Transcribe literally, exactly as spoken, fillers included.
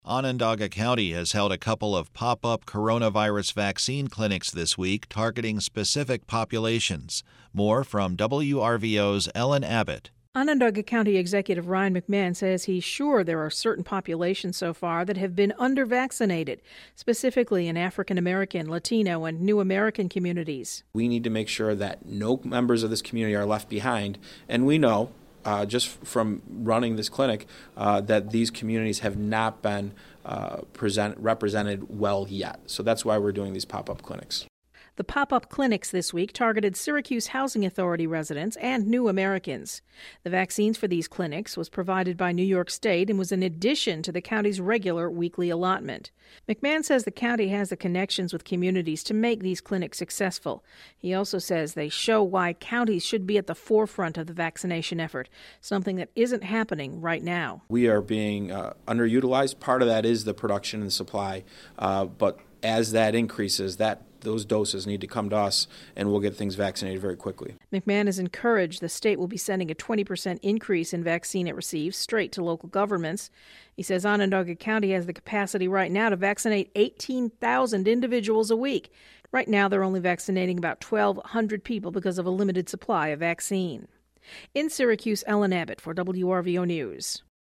Onondaga County has held a couple of pop-up coronavirus vaccine clinics this week targeting specific populations. More from W R V O's Ellen Abbott. Onondaga County Executive Ryan McMahon says he's sure there are certain populations so far that have been under-vaccinated, specifically in African American, Latino, and New American communities. We need to make sure that no members of this community are left behind, and we know Uh, just from running this clinic, uh, that these communities have not been uh, present, represented well yet. So that's why we're doing these pop-up clinics. The pop-up clinics this week targeted Syracuse Housing Authority residents and New Americans. The vaccines for these clinics was provided by New York State and was in addition to the county's regular weekly allotment. McMahon says the county has the connections with communities to make these clinics successful. He also says they show why counties should be at the forefront of the vaccination effort, something that isn't happening right now. We are being uh, underutilized. Part of that is the production and supply, uh, but as that increases, that those doses need to come to us, and we'll get things vaccinated very quickly. McMahon has encouraged the state will be sending a twenty percent increase in vaccine it receives straight to local governments. He says Onondaga County has the capacity right now to vaccinate eighteen thousand individuals a week. Right now, they're only vaccinating about twelve hundred people because of a limited supply of vaccine. In Syracuse, Ellen Abbott for W R V O News.